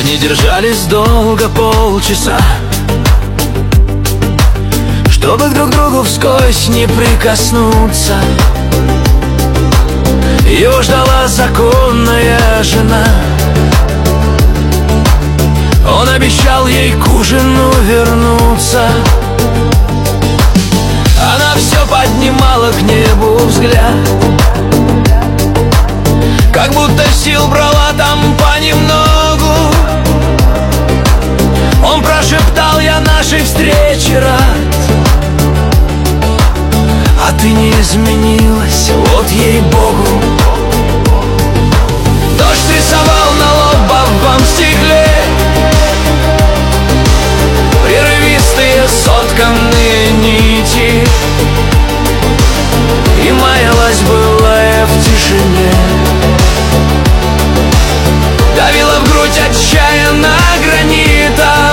Они держались долго, полчаса, чтобы друг к другу вскользь не прикоснуться. Его ждала законная жена. Он обещал ей к ужину вернуться. Она все поднимала к небу взгляд, как будто сил брала там понемногу. Он прошептал: я нашей встрече рад, а ты не изменилась, вот ей-богу. Дождь рисовал на лобовом стекле прерывистые сотканные нити, и маялась былая в тишине. Давила в грудь отчаянно гранитом.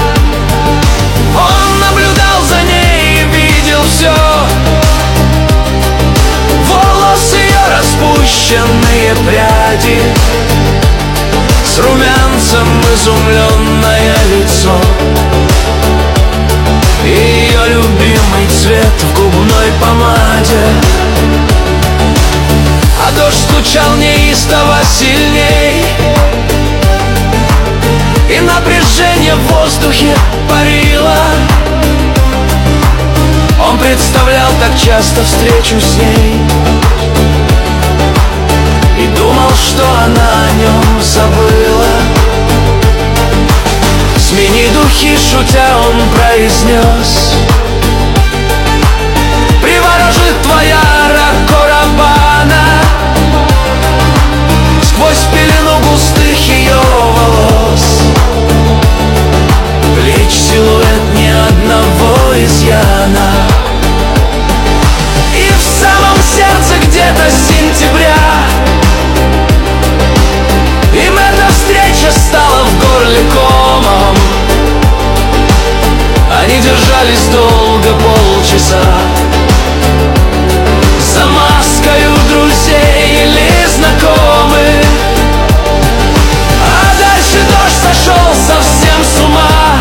Он наблюдал за ней и видел все: волосы ее, распущенные пряди, с румянцем изумленное лицо, и ее любимый цвет в губной помаде. А дождь стучал неистово сильней, и напряжение в воздухе парило. Он представлял так часто встречу с ней и думал, что она о нем забыла. Смени духи, шутя, он произнес: приворожит твоя ракорабана сквозь пелену густых ее волос. Плеч силуэт, ни одного изъяна, и в самом сердце где-то с сентября им эта встреча стала в горле комом. Они держались долго, полчаса, за маскою друзей или знакомых. А дальше дождь сошел совсем с ума,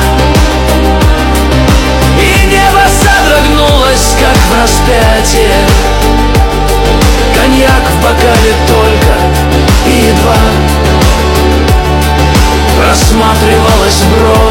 и небо содрогнулось, как в распятие. Коньяк в бокале только, и едва просматривалась бровь.